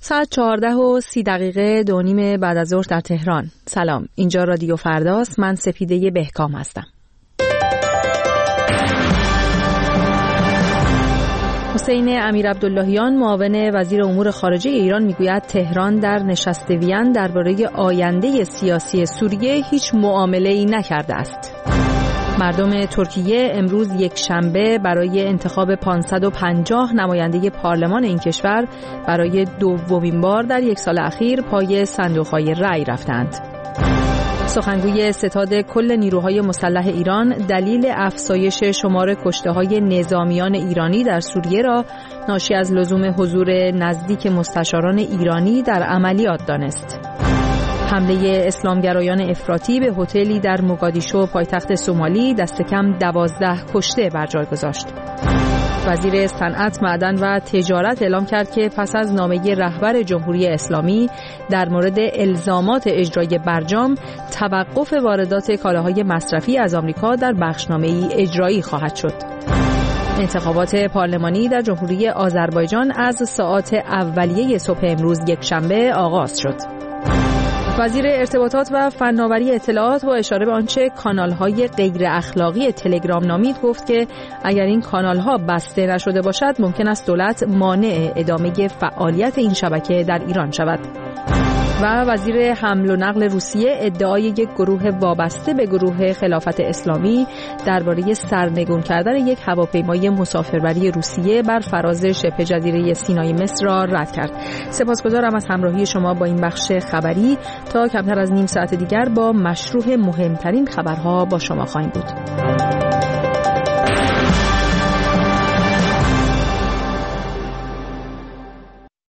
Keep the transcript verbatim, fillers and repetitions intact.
ساعت چهارده و سی دقیقه دو نیم بعد از ظهر در تهران. سلام، اینجا رادیو فرداست. من سپیده بهکام هستم. حسین امیرعبداللهیان معاون وزیر امور خارجه ایران میگوید تهران در نشست وین درباره آینده سیاسی سوریه هیچ معامله‌ای نکرده است. مردم ترکیه امروز یک شنبه برای انتخاب پانصد و پنجاه نماینده پارلمان این کشور برای دومین بار در یک سال اخیر پای صندوق‌های رأی رفتند. سخنگوی ستاد کل نیروهای مسلح ایران دلیل افزایش شمار کشته‌های نظامیان ایرانی در سوریه را ناشی از لزوم حضور نزدیک مستشاران ایرانی در عملیات دانست. حمله اسلامگرایان افراطی به هتلی در موگادیشو پایتخت سومالی دست کم دوازده کشته بر جای گذاشت. وزیر صنعت، معدن و تجارت اعلام کرد که پس از نامه رهبر جمهوری اسلامی در مورد الزامات اجرای برجام، توقف واردات کالاهای مصرفی از آمریکا در بخشنامه‌ای اجرایی خواهد شد. انتخابات پارلمانی در جمهوری آذربایجان از ساعات اولیه صبح امروز یکشنبه آغاز شد. وزیر ارتباطات و فناوری اطلاعات با اشاره به آنچه کانال‌های غیر اخلاقی تلگرام نامید گفت که اگر این کانال‌ها بسته نشده باشد ممکن است دولت مانع ادامه فعالیت این شبکه در ایران شود. و وزیر حمل و نقل روسیه ادعای یک گروه وابسته به گروه خلافت اسلامی درباره سرنگون کردن یک هواپیمای مسافربری روسیه بر فراز شبه جزیره سینای مصر را رد کرد. سپاسگزارم از همراهی شما با این بخش خبری. تا کمتر از نیم ساعت دیگر با مشروع مهمترین خبرها با شما خواهیم بود.